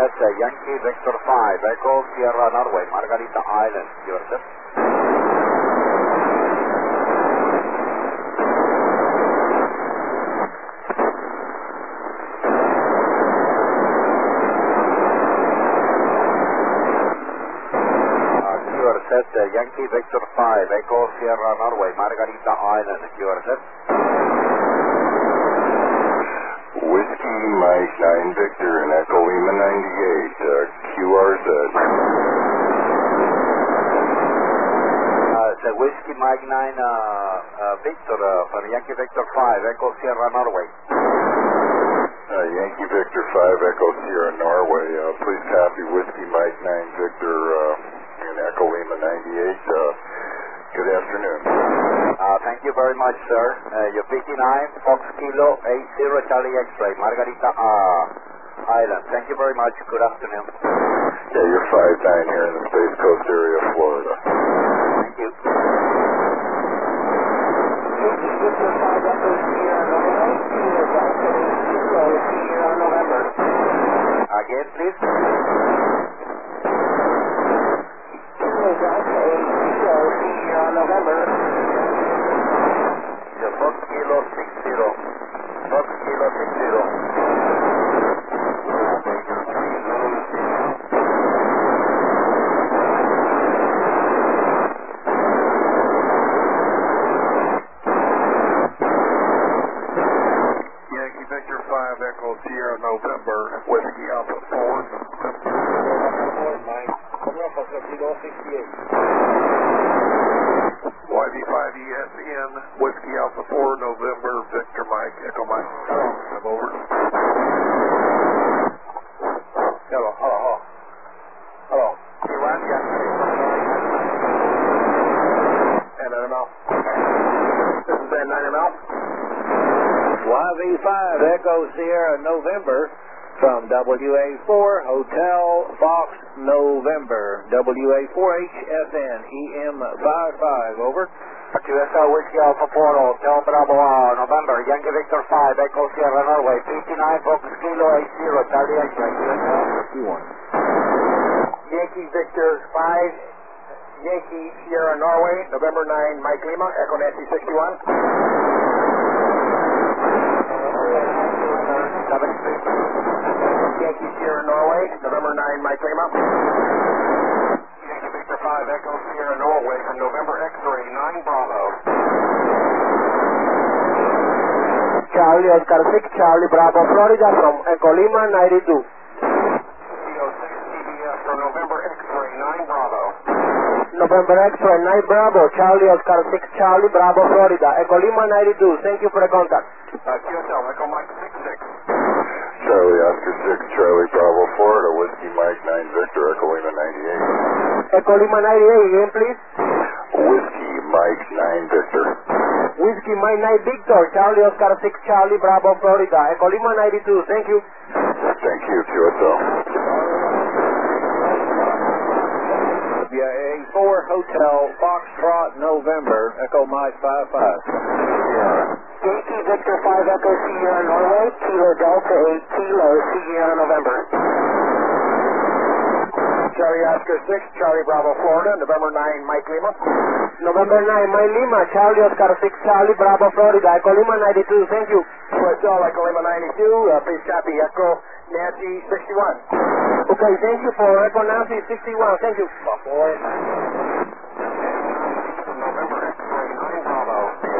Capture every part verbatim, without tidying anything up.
set, uh, Yankee Victor five, Echo Sierra Norway, Margarita Island, you are set. Set, uh, Yankee Victor five, Echo Sierra Norway, Margarita Island, you are set. Whiskey Mike nine Victor and Echo Lima ninety-eight, uh, Q R Z. Uh, so Whiskey Mike nine uh, uh, Victor uh, for Yankee Victor five, Echo Sierra Norway. Uh, Yankee Victor five, Echo Sierra Norway, uh, please copy Whiskey Mike nine Victor uh, and Echo Lima ninety-eight. Uh, good afternoon. Uh, thank you very much, sir. Uh, your fifty-nine, Fox Kilo eight zero Charlie X-ray, Margarita uh, Island. Thank you very much. Good afternoon. Yeah, you're five nine here in the Space Coast area of Florida. Thank you. Again, please. November. The Fox Kilo six zero. Fox Kilo six zero. Yankee Victor five, Echo Sierra November, Whiskey Alpha four. Y V five E S N, Whiskey Alpha four, November, Victor Mike, Echo Mike. Hello, I'm over. Hello, hello, hello. Hello. And nine M L. This is Band nine M L. Y V five, Echo Sierra November, from W A four, Hotel Fox November, W A four H F N, E M five five, over. Q S L Whiskey Alpha four, Hotel Bravo uh, November, Yankee Victor five, Echo Sierra Norway, fifty-nine, Fox Kilo eight zero, Charlie X-ray, Q S L. fifty-one. Yankee Victor five, Yankee Sierra Norway, November nine, Mike Lima, Echo Nancy sixty-one. Yankee Sierra Norway, November nine, Mike Lima. Yankee Victor five, Echo Sierra Norway, from November X-ray nine Bravo. Charlie Oscar six, Charlie Bravo, Florida, from Echo Lima ninety-two. C O six T B S from November X-ray nine Bravo. November X-ray nine Bravo, Charlie Oscar six, Charlie Bravo, Florida, Echo Lima ninety-two. Thank you for the contact. Uh, Q S L, Echo Mike six six. Charlie Oscar six, Charlie Bravo, Florida, Whiskey Mike nine Victor, Echo Lima ninety-eight. Echo Lima ninety-eight, again please. Whiskey Mike nine Victor. Whiskey Mike nine Victor, Charlie Oscar six, Charlie Bravo, Florida, Echo Lima ninety-two. Thank you. Thank you, Q S L. W A four, Hotel Foxtrot, November, Echo Mike five five. Yankee Victor five, Echo Sierra Norway, Kilo Delta eight, Kilo Sierra November. Charlie Oscar six, Charlie Bravo, Florida, November nine, Mike Lima. November nine, Mike Lima, Charlie Oscar six, Charlie Bravo, Florida, Echo Lima ninety-two. Thank you. Q S L, Echo Lima ninety-two, uh, please copy Echo Nancy sixty-one. Okay, thank you for Echo Nancy sixty-one. Thank you. Boy. November X-ray nine Bravo.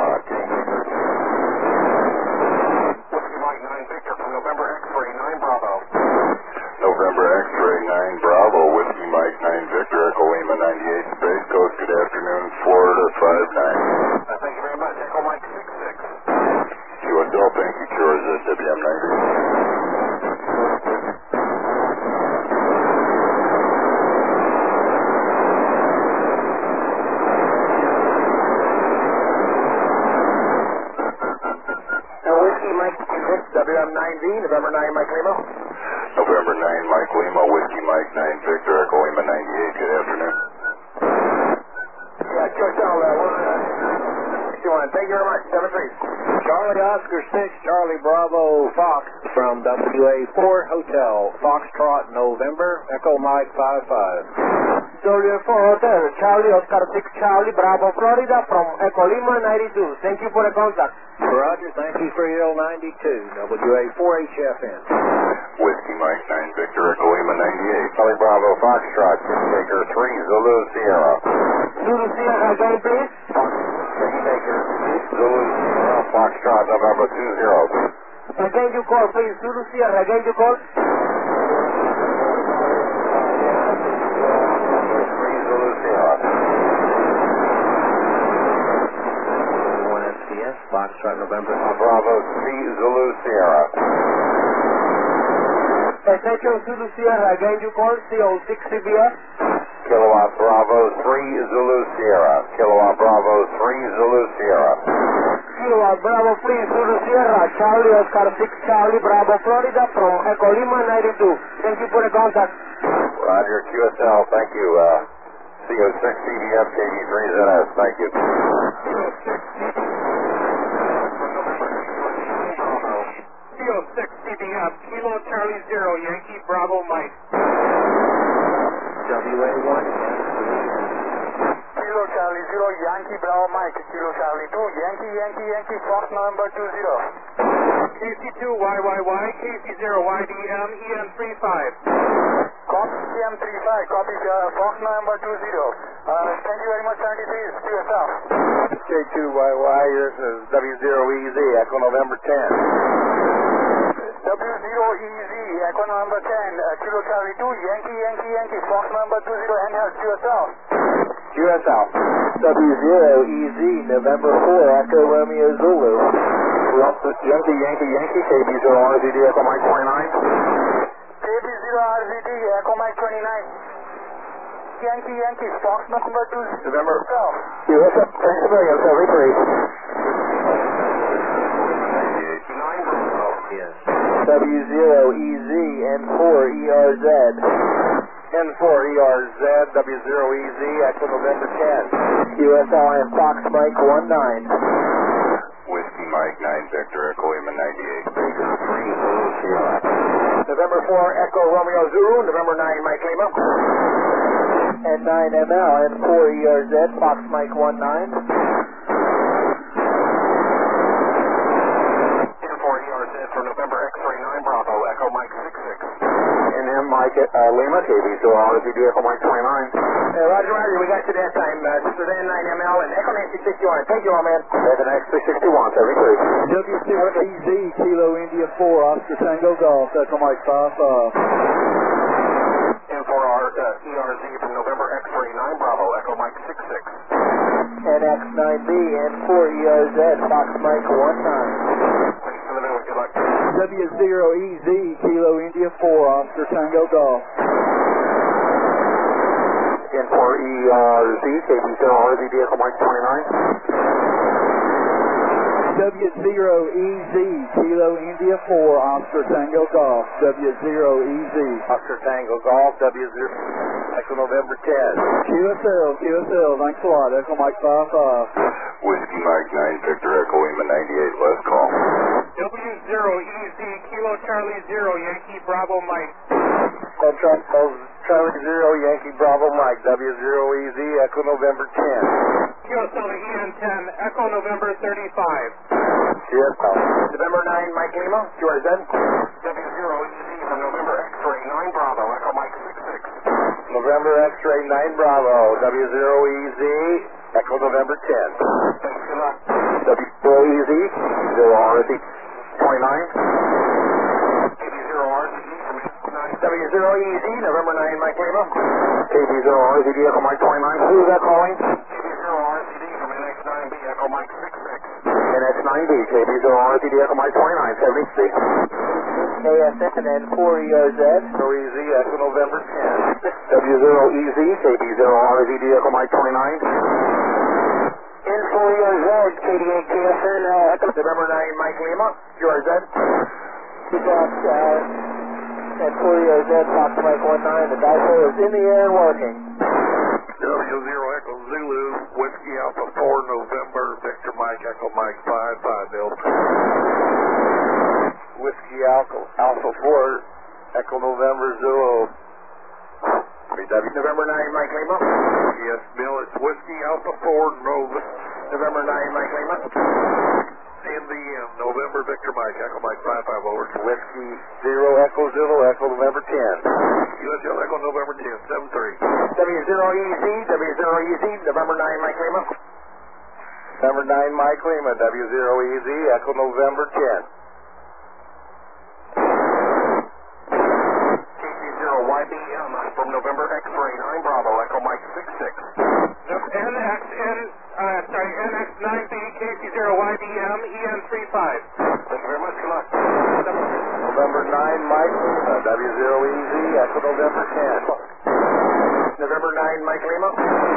Whiskey Mike nine Victor from November X-ray nine Bravo. November X-ray nine Bravo, Whiskey Mike nine Victor, Echo Lima ninety-eight, Space Coast. Good afternoon, Florida five nine. Uh, thank you very much. Echo Mike six six. Q S L, thank you, Q R Z, W M ninety. W M nine V, November nine, Mike Lima. November nine, Mike Lima, Whiskey Mike nine Victor, Echo Lima ninety-eight. Good afternoon. Yeah, Q S L, uh, we're uh, sixty-one. Thank you very much. seven three. Charlie Oscar six, Charlie Bravo Fox from W A four Hotel, Foxtrot, November, Echo Mike five five. W A four Hotel, Charlie Oscar six, Charlie Bravo, Florida from Echo Lima ninety-two. Thank you for the contact. Roger, thank you for your ninety-two, W A four H F N. Whiskey Mike nine Victor Echo Lima ninety-eight. Charlie Bravo Foxtrot, Baker three Zulu Sierra. Zulu Sierra again, please. Baker Zulu Sierra Foxtrot November two zero. Again you call, please. Zulu Sierra, again you call. three Zulu Sierra. one S P S, Foxtrot, November. Bravo three Zulu Sierra. Attention Zulu Sierra, again you call. C O six C B S. Kilowatt Bravo three Zulu Sierra. Kilowatt Bravo three Zulu Sierra. Kilowatt Bravo three Zulu Sierra, Charlie Oscar six, Charlie Bravo, Florida from Echo Lima ninety-two. Thank you for the contact. Roger, Q S L, thank you. Uh, C O six C B F K D three Z S, thank you. C O six C B F, Kilo Charlie zero, Yankee Bravo Mike. W A one. Kilo Charlie zero, Yankee Bravo Mike. Kilo Charlie two, Yankee Yankee Yankee Fox number two zero. K C two Y Y Y, K C zero Y D M, E M three five. Copy E M three five, copy uh, Fox number two zero. Uh, thank you very much, seventy-three, Q S L. K two Y Y, this is W zero E Z, Echo November ten. W zero E Z, Echo number ten, uh, Kilo Charlie two, Yankee Yankee Yankee Fox number two zero, and here Q S L. Q S L. W zero E Z, November four, Echo Romeo Zulu. Yankee, Yankee, Yankee, K B zero R Z D, Echo Mike twenty-nine. K B zero R Z D, Echo Mike twenty-nine. Yankee Yankee Fox number two zero. November. Q S L. Thanks a million, seven three. Yes. W zero E Z, N four E R Z. N four E R Z, W zero E Z, Echo November ten. Q S L and Fox Mike one nine. Whiskey Mike nine Victor Echo Lima ninety-eight. Baker three Zulu Sierra. November four Echo Romeo Zulu, November nine Mike Lima. N nine M L, N four E R Z, Fox Mike one nine. N four E R Z for November X-ray nine Bravo, Echo Mike six six. N M Mike uh, Lima, K B zero R Z D, Echo Mike twenty-nine. Uh, Roger, Roger, we got you that time. Uh, this is N nine M L and Echo Nancy sixty-one. Thank you, all man. Seven X three sixty-one, seven three. W six E Z, Kilo India four, Oscar Tango Golf, Echo Mike five five. N four R, uh, E R Z from November X-ray nine Bravo, Echo Mike six six. N X nine B, N four E R Z, Fox Mike one nine. Thanks for the minute, good luck. W zero E Z, Kilo India four, Oscar Tango Golf. N four E R Z, K B zero R Z D, Echo Mike twenty-nine. W zero E Z, Kilo India four, Oscar Tango Golf. W zero E Z. Oscar Tango Golf, W zero, Echo November ten. Q S L, Q S L, thanks a lot, Echo Mike five five. Whiskey Mike nine Victor Echo Lima ninety-eight, last call. W zero E Z, Kilo Charlie zero, Yankee Bravo Mike. Call Charlie zero, Yankee Bravo Mike, W zero E Z, Echo November ten. Q S L to E N ten, Echo November thirty-five. Q S L. November nine Mike Lima, Q R Z. W zero E Z from November X-ray nine Bravo, Echo Mike six six. November X-ray nine Bravo, W zero E Z, Echo November ten. Thanks, good luck. W zero E Z, zero R Z twenty-nine. K B zero R Z D from nine. W zero E Z, November nine Mike Lima. K B zero R Z D, Echo Mike twenty-nine. Who is that calling? K B zero R Z D from N X nine B, Echo Mike six six. N X nine B, K B zero R Z D, Echo Mike twenty-nine, seventy-six. K S N N four E R Z. zero E Z, Echo November ten. W zero E Z, K B zero R Z D, Echo Mike twenty-nine. N four E R Z, K D eight K S N, uh, Echo November nine Mike Lima, Q R Z. Fox, uh, N four E R Z, Fox Mike one nine. The dipole is in the air and working. W Tango Zero Echo Zulu, Whiskey Alpha four, November, Victor Mike, Echo Mike five five, Bill. Whiskey Alpha, Alpha four, Echo November Zulu. November nine, Mike Lima. Yes, Bill, it's Whiskey Alpha four, Nova. November nine, Mike Lima. In the end, November, Victor Mike, Echo Mike five five, over. Whiskey Zero Echo Zulu, Echo November ten. U S L Echo November ten, seven three. W zero E Z, W zero E Z, November nine, Mike Lima. November nine, Mike Lima, W zero E Z, Echo November ten. K C zero Y B M from November X-ray nine Bravo, Echo Mike six six. N X N, uh, sorry, N X nine B, K C zero Y B M, E N three five. Thank you very much, good luck. November nine, Mike Lima, W zero E Z, Echo November ten. November nine, Mike Lima.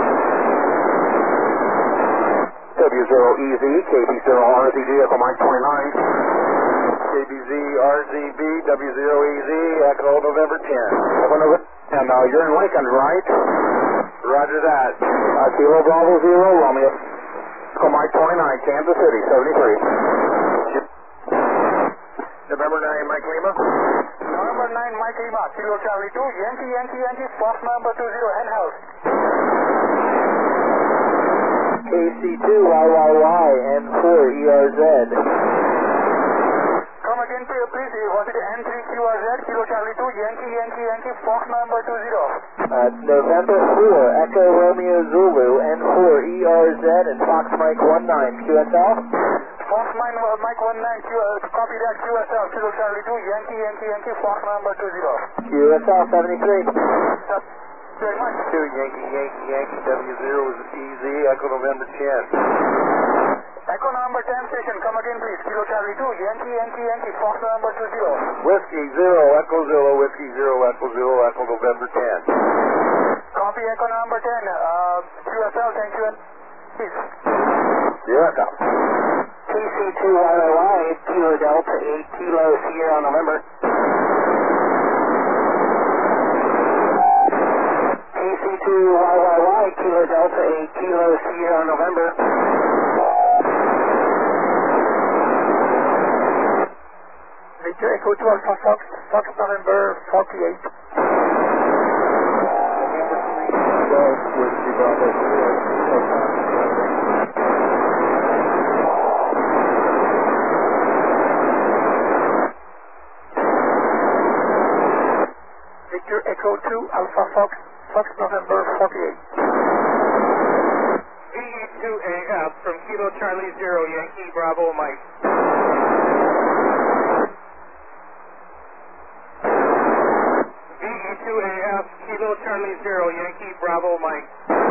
W zero E Z, K B zero R Z B, Echo Mike twenty-nine. K B Z R Z B, W zero E Z, Echo November ten. Echo November ten, uh, you're in Lincoln, right? Roger that. Uh, Kilo Bravo Zero, Romeo. Echo Mike twenty-nine, Kansas City, seventy-three. November nine, Mike Lima. November nine, Mike Lima, Kilo Charlie two, Yankee, Yankee, Yankee, Fox number two zero, Hen House. K C two Y Y Y N four E R Z. Come again, please. Was it N three Q R Z, Kilo Charlie two, Yankee, Yankee, Yankee, Fox number two zero? Uh, November four, Echo Romeo Zulu, N four E R Z, and Fox Mike one nine, Q S L. Fox Mike, uh, Mike one nine, Q, uh, copy that, Q S L, Kilo Charlie two, Yankee, Yankee, Yankee, Fox number two zero. Q S L seventy-three. Very much. Two, Yankee, Yankee, Yankee, W zero is E Z, Echo November ten. Echo number ten station, come again, please. Kilo Charlie two, Yankee, Yankee, Yankee, Fox number two zero. Whiskey Zero, Echo Zulu, Whiskey Zero, Echo Zulu, Echo November ten. Copy Echo number ten, uh, Q S L, thank you, and please. Yes, sir. K C two Y Y Y, Kilo Delta eight, Kilo Sierra November. K C two Y Y Y, Kilo Delta eight, Kilo Sierra November. Victor Echo two Alpha Fox, Fox November forty-eight. twelve, Whiskey Bravo Zero. Victor Echo two Alpha Fox, Fox November forty-eight. V E two A F from Kilo Charlie Zero, Yankee Bravo Mike. V E two A F, Kilo Charlie Zero, Yankee Bravo Mike.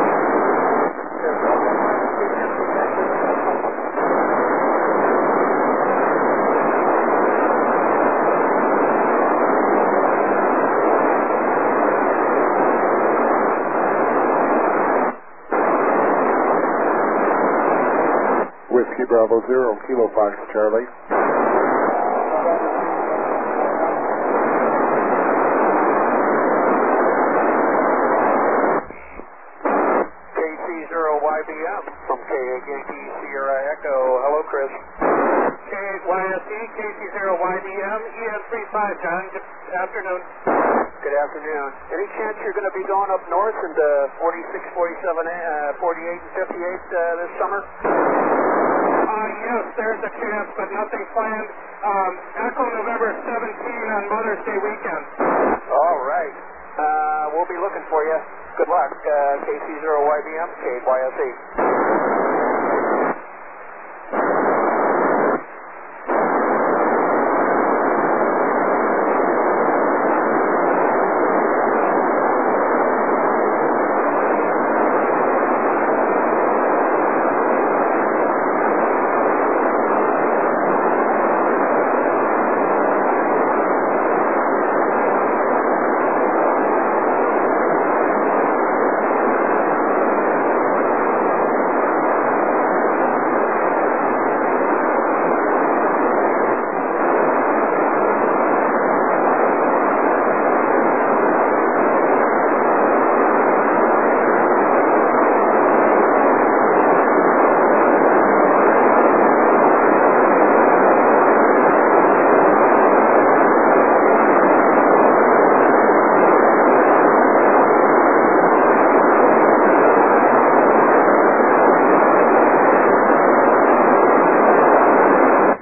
Whiskey Bravo Zero, Kilo Fox Charlie. K C zero Y B M from K eight Yankee Sierra Echo. Hello, Chris. K eight Y S E, K C zero Y D M, E N three five, John. Good afternoon. Good afternoon. Any chance you're going to be going up north into forty-six, forty-seven, uh, forty-eight, and fifty-eight uh, this summer? Uh, yes, there's a chance, but nothing planned. Um, Echo November seventeen on Mother's Day weekend. All right. Uh, we'll be looking for you. Good luck. Uh, K C zero Y B M, K Y S E.